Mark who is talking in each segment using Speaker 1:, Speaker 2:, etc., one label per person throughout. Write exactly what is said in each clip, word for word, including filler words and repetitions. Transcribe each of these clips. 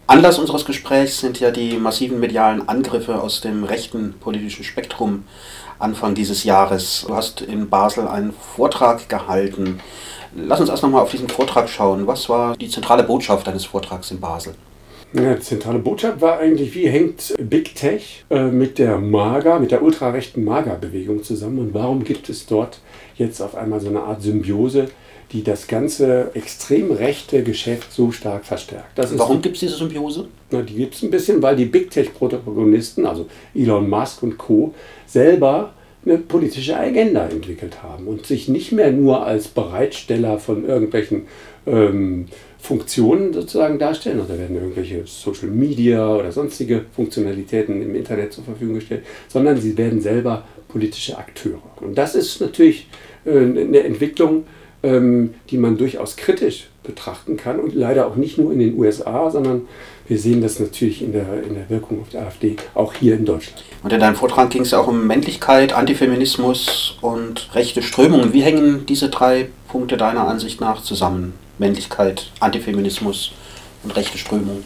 Speaker 1: Anlass unseres Gesprächs sind ja die massiven medialen Angriffe aus dem rechten politischen Spektrum Anfang dieses Jahres. Du hast in Basel einen Vortrag gehalten. Lass uns erst nochmal auf diesen Vortrag schauen. Was war die zentrale Botschaft deines Vortrags in Basel?
Speaker 2: Ja, die zentrale Botschaft war eigentlich, wie hängt Big Tech äh, mit der MAGA, mit der ultrarechten MAGA-Bewegung zusammen und warum gibt es dort jetzt auf einmal so eine Art Symbiose, die das ganze extrem rechte Geschäft so stark verstärkt. Das
Speaker 1: Warum gibt es diese Symbiose?
Speaker 2: Na, die gibt es ein bisschen, weil die Big Tech-Protagonisten, also Elon Musk und Co., selber eine politische Agenda entwickelt haben und sich nicht mehr nur als Bereitsteller von irgendwelchen ähm, Funktionen sozusagen darstellen. Also da werden irgendwelche Social Media oder sonstige Funktionalitäten im Internet zur Verfügung gestellt, sondern sie werden selber politische Akteure. Und das ist natürlich äh, eine Entwicklung, ähm, die man durchaus kritisch betrachten kann und leider auch nicht nur in den U S A, sondern wir sehen das natürlich in der, in der Wirkung auf der AfD, auch hier in Deutschland.
Speaker 1: Und in deinem Vortrag ging es ja auch um Männlichkeit, Antifeminismus und rechte Strömungen. Wie hängen diese drei Punkte deiner Ansicht nach zusammen? Männlichkeit, Antifeminismus und rechte Strömungen.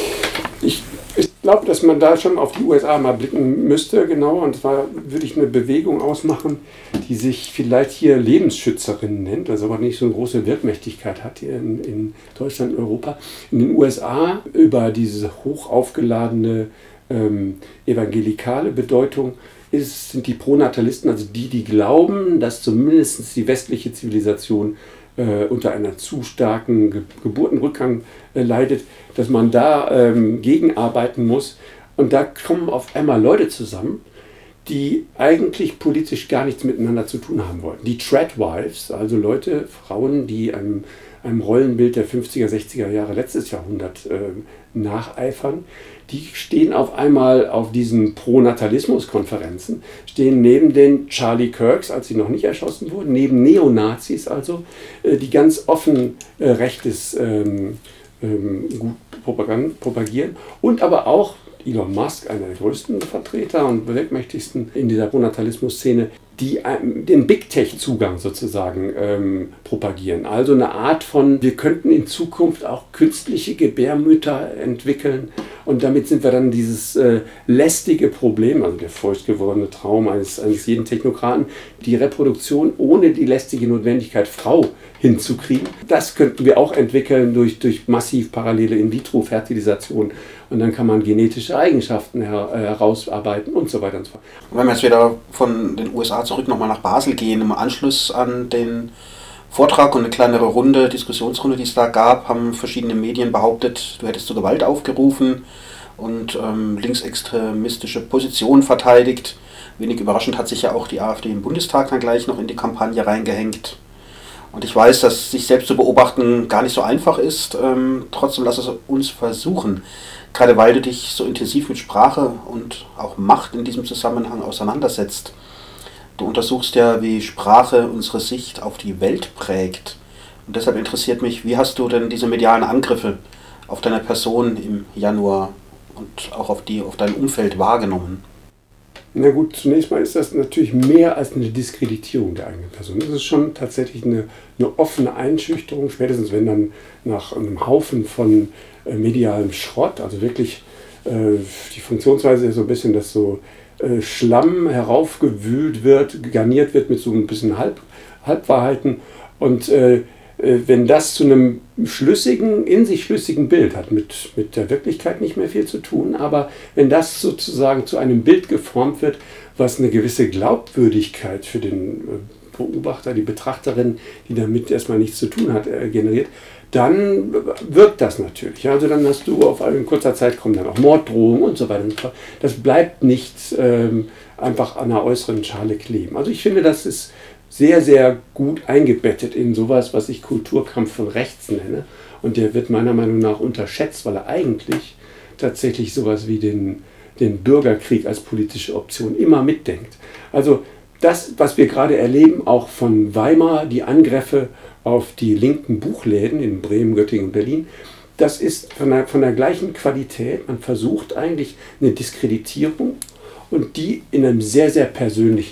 Speaker 2: Ich, ich glaube, dass man da schon auf die U S A mal blicken müsste, genau. Und zwar würde ich eine Bewegung ausmachen, die sich vielleicht hier Lebensschützerin nennt, also aber nicht so eine große Wirkmächtigkeit hat hier in, in Deutschland und Europa. In den U S A über diese hoch aufgeladene ähm, evangelikale Bedeutung ist, sind die Pronatalisten, also die, die glauben, dass zumindest die westliche Zivilisation äh, unter einer zu starken Ge- Geburtenrückgang äh, leidet, dass man da ähm, gegenarbeiten muss. Und da kommen auf einmal Leute zusammen, die eigentlich politisch gar nichts miteinander zu tun haben wollten. Die Tradwives, also Leute, Frauen, die einem, einem Rollenbild der fünfziger, sechziger Jahre letztes Jahrhundert äh, nacheifern, die stehen auf einmal auf diesen Pronatalismus-Konferenzen, stehen neben den Charlie Kirks, als sie noch nicht erschossen wurden, neben Neonazis also, äh, die ganz offen äh, rechtes ähm, ähm, gut propagand- propagieren und aber auch Elon Musk, einer der größten Vertreter und wirkmächtigsten in dieser Pronatalismus-Szene, die ähm, den Big Tech-Zugang sozusagen ähm, propagieren. Also eine Art von, wir könnten in Zukunft auch künstliche Gebärmütter entwickeln und damit sind wir dann dieses äh, lästige Problem, also der feucht gewordene Traum eines, eines jeden Technokraten, die Reproduktion ohne die lästige Notwendigkeit, Frau hinzukriegen. Das könnten wir auch entwickeln durch, durch massiv parallele In-vitro-Fertilisation und dann kann man genetische Eigenschaften her, äh, herausarbeiten und so weiter und so fort.
Speaker 1: Und wenn wir jetzt wieder von den U S A zurück nochmal nach Basel gehen, im Anschluss an den Vortrag und eine kleinere Runde, Diskussionsrunde, die es da gab, haben verschiedene Medien behauptet, du hättest zur Gewalt aufgerufen und ähm, linksextremistische Positionen verteidigt. Wenig überraschend hat sich ja auch die AfD im Bundestag dann gleich noch in die Kampagne reingehängt. Und ich weiß, dass sich selbst zu beobachten gar nicht so einfach ist. Ähm, trotzdem lass es uns versuchen. Gerade weil du dich so intensiv mit Sprache und auch Macht in diesem Zusammenhang auseinandersetzt. Du untersuchst ja, wie Sprache unsere Sicht auf die Welt prägt. Und deshalb interessiert mich, wie hast du denn diese medialen Angriffe auf deine Person im Januar und auch auf, die, auf dein Umfeld wahrgenommen?
Speaker 2: Na gut, zunächst mal ist das natürlich mehr als eine Diskreditierung der eigenen Person. Das ist schon tatsächlich eine, eine offene Einschüchterung, spätestens wenn dann nach einem Haufen von äh, medialem Schrott, also wirklich äh, die Funktionsweise ist so ein bisschen, dass so äh, Schlamm heraufgewühlt wird, garniert wird mit so ein bisschen Halb, Halbwahrheiten und äh, wenn das zu einem schlüssigen, in sich schlüssigen Bild hat, mit, mit der Wirklichkeit nicht mehr viel zu tun, aber wenn das sozusagen zu einem Bild geformt wird, was eine gewisse Glaubwürdigkeit für den Beobachter, die Betrachterin, die damit erstmal nichts zu tun hat, generiert, dann wirkt das natürlich. Also dann hast du auf in kurzer Zeit kommen dann auch Morddrohungen und so weiter und so fort. Das bleibt nicht ähm, einfach an einer äußeren Schale kleben. Also ich finde, das ist sehr, sehr gut eingebettet in sowas, was ich Kulturkampf von rechts nenne. Und der wird meiner Meinung nach unterschätzt, weil er eigentlich tatsächlich sowas wie den, den Bürgerkrieg als politische Option immer mitdenkt. Also das, was wir gerade erleben, auch von Weimar, die Angriffe auf die linken Buchläden in Bremen, Göttingen und Berlin, das ist von der, von der gleichen Qualität. Man versucht eigentlich eine Diskreditierung und die in einem sehr, sehr persönlichen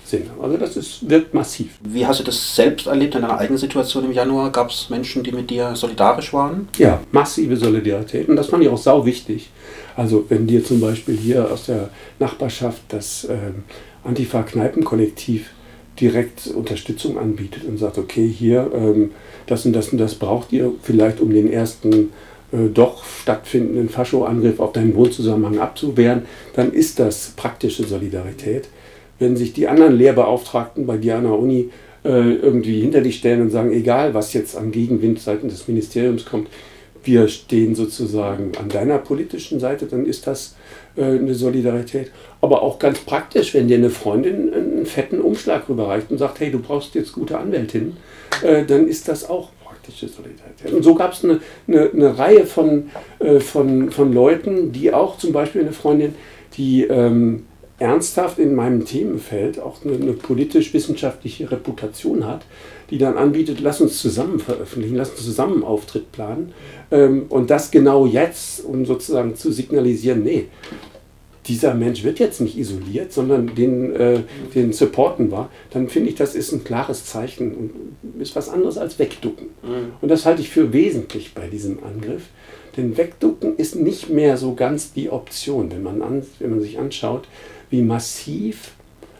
Speaker 2: Sinne. Also das ist, wirkt massiv.
Speaker 1: Wie hast du das selbst erlebt in deiner eigenen Situation im Januar? Gab es Menschen, die mit dir solidarisch waren?
Speaker 2: Ja, massive Solidarität und das fand ich auch sau wichtig. Also wenn dir zum Beispiel hier aus der Nachbarschaft das ähm, Antifa-Kneipen-Kollektiv direkt Unterstützung anbietet und sagt, okay, hier, ähm, das und das und das braucht ihr vielleicht, um den ersten äh, doch stattfindenden Fascho-Angriff auf deinen Wohnzusammenhang abzuwehren, dann ist das praktische Solidarität. Wenn sich die anderen Lehrbeauftragten bei dir an der Uni äh, irgendwie hinter dich stellen und sagen, egal was jetzt an Gegenwind seitens des Ministeriums kommt, wir stehen sozusagen an deiner politischen Seite, dann ist das äh, eine Solidarität. Aber auch ganz praktisch, wenn dir eine Freundin einen fetten Umschlag rüberreicht und sagt, hey, du brauchst jetzt gute Anwältin, äh, dann ist das auch praktische Solidarität. Und so gab es eine, eine, eine Reihe von, äh, von, von Leuten, die auch zum Beispiel eine Freundin, die ähm, ernsthaft in meinem Themenfeld auch eine, eine politisch-wissenschaftliche Reputation hat, die dann anbietet, lass uns zusammen veröffentlichen, lass uns zusammen einen Auftritt planen. Ähm, und das genau jetzt, um sozusagen zu signalisieren, nee, dieser Mensch wird jetzt nicht isoliert, sondern den, äh, den supporten wir, dann finde ich, das ist ein klares Zeichen und ist was anderes als wegducken. Mhm. Und das halte ich für wesentlich bei diesem Angriff. Denn wegducken ist nicht mehr so ganz die Option, wenn man, an, wenn man sich anschaut, wie massiv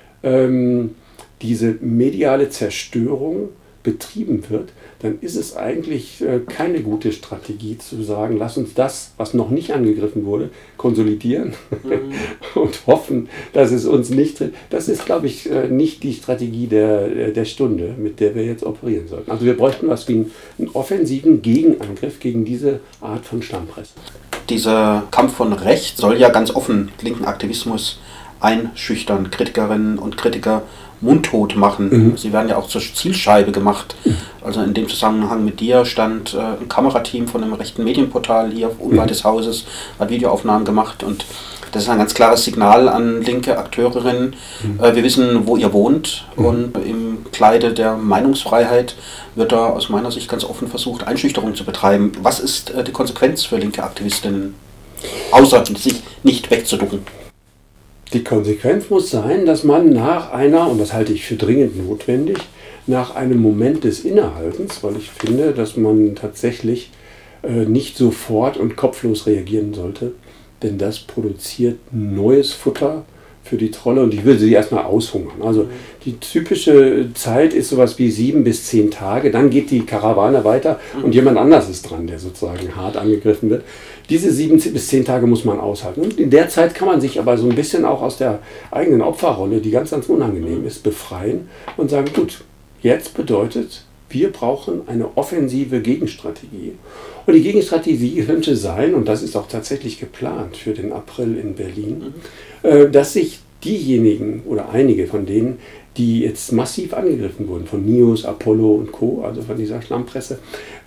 Speaker 2: ähm, diese mediale Zerstörung betrieben wird, dann ist es eigentlich äh, keine gute Strategie zu sagen, lass uns das, was noch nicht angegriffen wurde, konsolidieren mhm. und hoffen, dass es uns nicht trifft. Das ist, glaube ich, äh, nicht die Strategie der, der Stunde, mit der wir jetzt operieren sollten. Also wir bräuchten was wie einen, einen offensiven Gegenangriff gegen diese Art von Stammpresse.
Speaker 1: Dieser Kampf von rechts soll ja ganz offen linken Aktivismus einschüchtern, Kritikerinnen und Kritiker mundtot machen. Mhm. Sie werden ja auch zur Zielscheibe gemacht. Mhm. Also in dem Zusammenhang mit dir stand äh, ein Kamerateam von einem rechten Medienportal hier unweit des Hauses, hat Videoaufnahmen gemacht und das ist ein ganz klares Signal an linke Akteurinnen. Mhm. Äh, wir wissen, wo ihr wohnt mhm. und im Kleide der Meinungsfreiheit wird da aus meiner Sicht ganz offen versucht, Einschüchterung zu betreiben. Was ist äh, die Konsequenz für linke Aktivistinnen, außer sich nicht wegzuducken?
Speaker 2: Die Konsequenz muss sein, dass man nach einer, und das halte ich für dringend notwendig, nach einem Moment des Innehaltens, weil ich finde, dass man tatsächlich äh, nicht sofort und kopflos reagieren sollte, denn das produziert neues Futter für die Trolle und ich will sie erstmal aushungern. Also die typische Zeit ist sowas wie sieben bis zehn Tage, dann geht die Karawane weiter und jemand anders ist dran, der sozusagen hart angegriffen wird. Diese sieben bis zehn Tage muss man aushalten. Und in der Zeit kann man sich aber so ein bisschen auch aus der eigenen Opferrolle, die ganz, ganz unangenehm ist, befreien und sagen, gut, jetzt bedeutet, wir brauchen eine offensive Gegenstrategie. Und die Gegenstrategie könnte sein, und das ist auch tatsächlich geplant für den April in Berlin, mhm. dass sich diejenigen oder einige von denen, die jetzt massiv angegriffen wurden, von Nios, Apollo und Co., also von dieser Schlammpresse,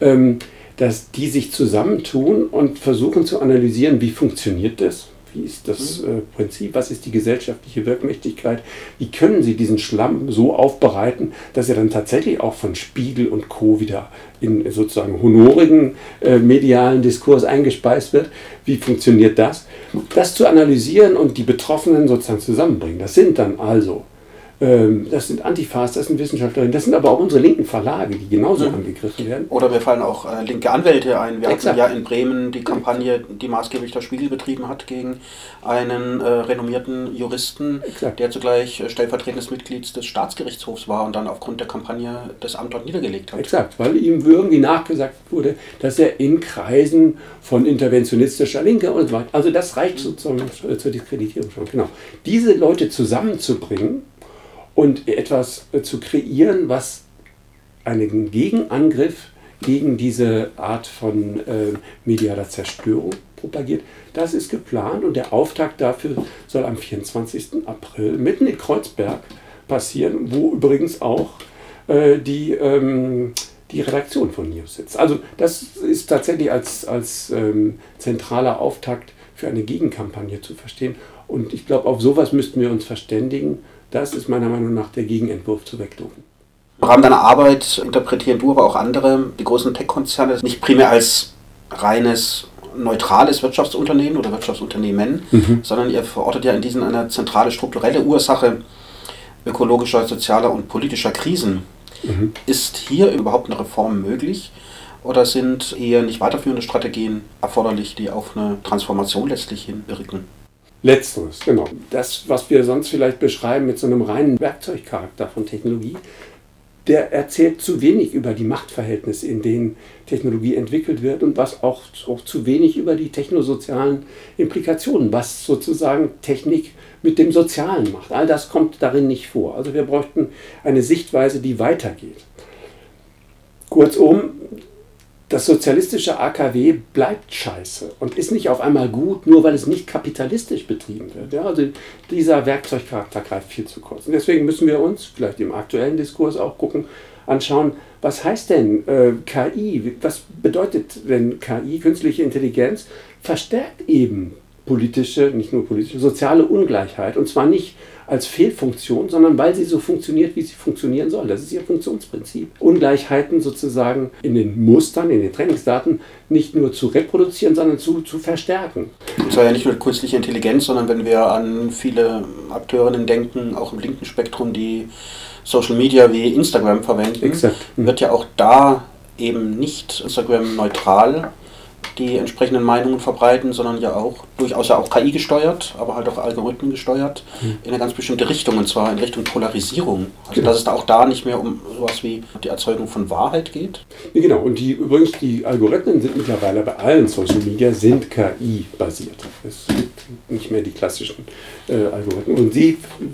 Speaker 2: dass die sich zusammentun und versuchen zu analysieren, wie funktioniert das, wie ist das äh, Prinzip, was ist die gesellschaftliche Wirkmächtigkeit, wie können sie diesen Schlamm so aufbereiten, dass er dann tatsächlich auch von Spiegel und Co. wieder in sozusagen honorigen äh, medialen Diskurs eingespeist wird. Wie funktioniert das? Das zu analysieren und die Betroffenen sozusagen zusammenbringen. Das sind dann also Das sind Antifas, das sind Wissenschaftlerinnen, das sind aber auch unsere linken Verlage, die genauso mhm. angegriffen werden.
Speaker 1: Oder mir fallen auch äh, linke Anwälte ein. Wir Exakt. hatten ja in Bremen die Kampagne, die maßgeblich der Spiegel betrieben hat, gegen einen äh, renommierten Juristen, Exakt. der zugleich äh, stellvertretendes Mitglied des Staatsgerichtshofs war und dann aufgrund der Kampagne das Amt dort niedergelegt hat.
Speaker 2: Exakt, weil ihm irgendwie nachgesagt wurde, dass er in Kreisen von interventionistischer Linke und so weiter, also das reicht sozusagen zur Diskreditierung schon. Genau. Diese Leute zusammenzubringen, und etwas zu kreieren, was einen Gegenangriff gegen diese Art von äh, medialer Zerstörung propagiert, das ist geplant und der Auftakt dafür soll am vierundzwanzigsten April mitten in Kreuzberg passieren, wo übrigens auch äh, die, ähm, die Redaktion von Nios sitzt. Also das ist tatsächlich als, als ähm, zentraler Auftakt für eine Gegenkampagne zu verstehen und ich glaube, auf sowas müssten wir uns verständigen. Das ist meiner Meinung nach der Gegenentwurf zu wegducken.
Speaker 1: Im Rahmen deiner Arbeit interpretieren du, aber auch andere, die großen Tech-Konzerne nicht primär als reines neutrales Wirtschaftsunternehmen oder Wirtschaftsunternehmen, mhm. sondern ihr verortet ja in diesen eine zentrale strukturelle Ursache. ökologischer, sozialer und politischer Krisen. Mhm. Ist hier überhaupt eine Reform möglich oder sind eher nicht weiterführende Strategien erforderlich, die auf eine Transformation letztlich hinwirken?
Speaker 2: Letzteres, genau. Das, was wir sonst vielleicht beschreiben mit so einem reinen Werkzeugcharakter von Technologie, der erzählt zu wenig über die Machtverhältnisse, in denen Technologie entwickelt wird und was auch, auch zu wenig über die technosozialen Implikationen, was sozusagen Technik mit dem Sozialen macht. All das kommt darin nicht vor. Also wir bräuchten eine Sichtweise, die weitergeht. Kurzum, das sozialistische A K W bleibt scheiße und ist nicht auf einmal gut, nur weil es nicht kapitalistisch betrieben wird. Ja, also dieser Werkzeugcharakter greift viel zu kurz. Und deswegen müssen wir uns, vielleicht im aktuellen Diskurs auch gucken, anschauen, was heißt denn äh, K I? Was bedeutet denn K I? Künstliche Intelligenz verstärkt eben politische, nicht nur politische, soziale Ungleichheit. Und zwar nicht als Fehlfunktion, sondern weil sie so funktioniert, wie sie funktionieren soll. Das ist ihr Funktionsprinzip. Ungleichheiten sozusagen in den Mustern, in den Trainingsdaten nicht nur zu reproduzieren, sondern zu, zu verstärken.
Speaker 1: Und zwar ja nicht nur künstliche Intelligenz, sondern wenn wir an viele Akteurinnen denken, auch im linken Spektrum, die Social Media wie Instagram verwenden,
Speaker 2: Exakt.
Speaker 1: Wird ja auch da eben nicht Instagram neutral die entsprechenden Meinungen verbreiten, sondern ja auch durchaus ja auch K I gesteuert, aber halt auch Algorithmen gesteuert, mhm. in eine ganz bestimmte Richtung, und zwar in Richtung Polarisierung. Also genau. Dass es da auch da nicht mehr um sowas wie die Erzeugung von Wahrheit geht.
Speaker 2: Ja, genau, und die übrigens die Algorithmen sind mittlerweile bei allen Social Media sind K I-basiert. Es gibt nicht mehr die klassischen äh, Algorithmen. Und sie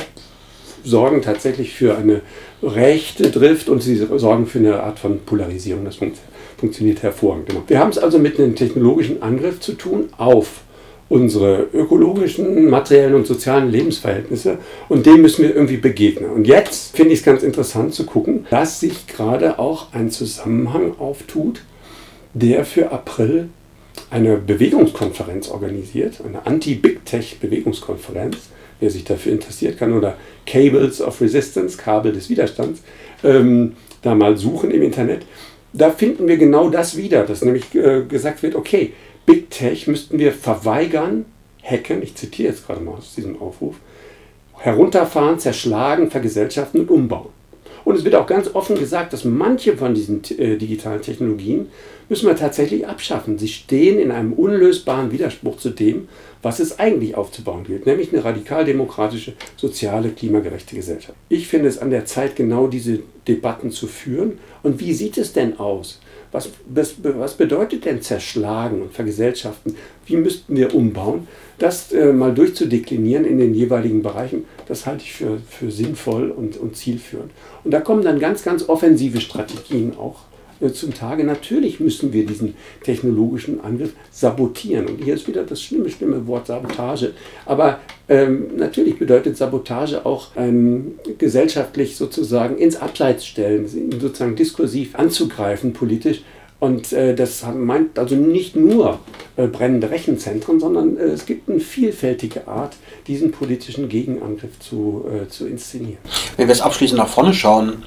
Speaker 2: sorgen tatsächlich für eine rechte Drift und sie sorgen für eine Art von Polarisierung. Das funktioniert. Funktioniert hervorragend. Genau. Wir haben es also mit einem technologischen Angriff zu tun auf unsere ökologischen, materiellen und sozialen Lebensverhältnisse und dem müssen wir irgendwie begegnen. Und jetzt finde ich es ganz interessant zu gucken, dass sich gerade auch ein Zusammenhang auftut, der für April eine Bewegungskonferenz organisiert, eine Anti-Big-Tech-Bewegungskonferenz. Wer sich dafür interessiert kann, oder Cables of Resistance, Kabel des Widerstands, ähm, da mal suchen im Internet. Da finden wir genau das wieder, dass nämlich äh, gesagt wird, okay, Big Tech müssten wir verweigern, hacken, ich zitiere jetzt gerade mal aus diesem Aufruf, herunterfahren, zerschlagen, vergesellschaften und umbauen. Und es wird auch ganz offen gesagt, dass manche von diesen äh, digitalen Technologien müssen wir tatsächlich abschaffen. Sie stehen in einem unlösbaren Widerspruch zu dem, was es eigentlich aufzubauen gilt, nämlich eine radikal-demokratische, soziale, klimagerechte Gesellschaft. Ich finde es an der Zeit, genau diese Debatten zu führen. Und wie sieht es denn aus? Was, was, was bedeutet denn zerschlagen und vergesellschaften? Wie müssten wir umbauen? Das äh, mal durchzudeklinieren in den jeweiligen Bereichen, das halte ich für, für sinnvoll und, und zielführend. Und da kommen dann ganz, ganz offensive Strategien auch äh, zum Tage. Natürlich müssen wir diesen technologischen Angriff sabotieren. Und hier ist wieder das schlimme, schlimme Wort Sabotage. Aber ähm, natürlich bedeutet Sabotage auch ähm, gesellschaftlich sozusagen ins Abseits stellen, sozusagen diskursiv anzugreifen politisch. Und äh, das meint also nicht nur äh, brennende Rechenzentren, sondern äh, es gibt eine vielfältige Art, diesen politischen Gegenangriff zu, äh, zu inszenieren.
Speaker 1: Wenn wir jetzt abschließend nach vorne schauen,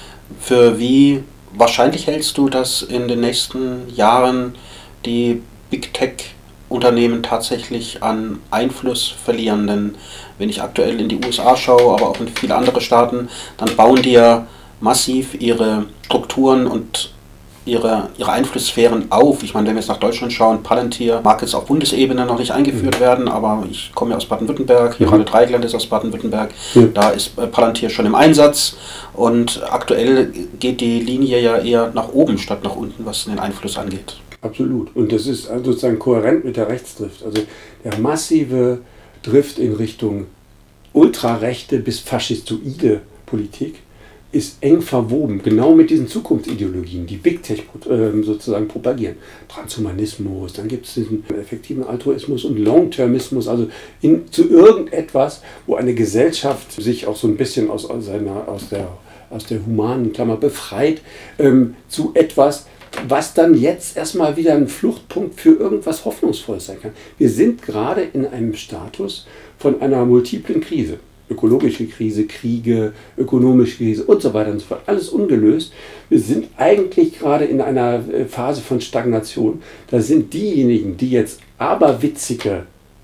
Speaker 1: für wie wahrscheinlich hältst du, dass in den nächsten Jahren die Big Tech-Unternehmen tatsächlich an Einfluss verlieren? Denn wenn ich aktuell in die U S A schaue, aber auch in viele andere Staaten, dann bauen die ja massiv ihre Strukturen und ihre, ihre Einflusssphären auf. Ich meine, wenn wir jetzt nach Deutschland schauen, Palantir mag jetzt auf Bundesebene noch nicht eingeführt mhm. werden, aber ich komme ja aus Baden-Württemberg, hier gerade mhm. Dreigland ist aus Baden-Württemberg, mhm. da ist Palantir schon im Einsatz und aktuell geht die Linie ja eher nach oben statt nach unten, was den Einfluss angeht.
Speaker 2: Absolut. Und das ist sozusagen kohärent mit der Rechtsdrift. Also der massive Drift in Richtung ultrarechte bis faschistoide Politik ist eng verwoben, genau mit diesen Zukunftsideologien, die Big Tech äh, sozusagen propagieren. Transhumanismus, dann gibt es diesen effektiven Altruismus und Long-Termismus, also in, zu irgendetwas, wo eine Gesellschaft sich auch so ein bisschen aus, aus, seiner, aus, der, aus der humanen Klammer befreit, ähm, zu etwas, was dann jetzt erstmal wieder ein Fluchtpunkt für irgendwas Hoffnungsvolles sein kann. Wir sind gerade in einem Status von einer multiplen Krise. Ökologische Krise, Kriege, ökonomische Krise und so weiter und so fort. Alles ungelöst. Wir sind eigentlich gerade in einer Phase von Stagnation. Da sind diejenigen, die jetzt aberwitzige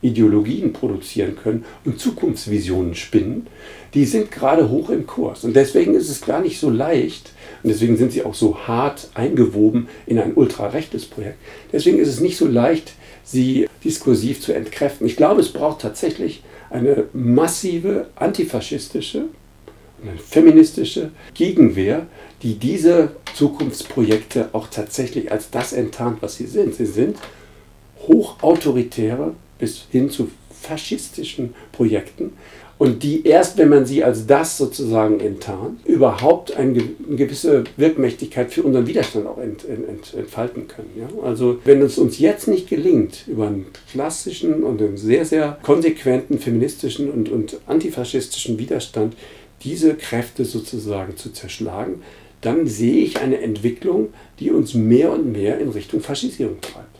Speaker 2: Ideologien produzieren können und Zukunftsvisionen spinnen, die sind gerade hoch im Kurs. Und deswegen ist es gar nicht so leicht, und deswegen sind sie auch so hart eingewoben in ein ultrarechtes Projekt, deswegen ist es nicht so leicht, sie diskursiv zu entkräften. Ich glaube, es braucht tatsächlich eine massive antifaschistische, eine feministische Gegenwehr, die diese Zukunftsprojekte auch tatsächlich als das enttarnt, was sie sind. Sie sind hochautoritäre bis hin zu faschistischen Projekten und die erst, wenn man sie als das sozusagen enttarnt, überhaupt eine gewisse Wirkmächtigkeit für unseren Widerstand auch ent, ent, entfalten können. Ja? Also wenn es uns jetzt nicht gelingt, über einen klassischen und einen sehr, sehr konsequenten feministischen und, und antifaschistischen Widerstand diese Kräfte sozusagen zu zerschlagen, dann sehe ich eine Entwicklung, die uns mehr und mehr in Richtung Faschisierung treibt.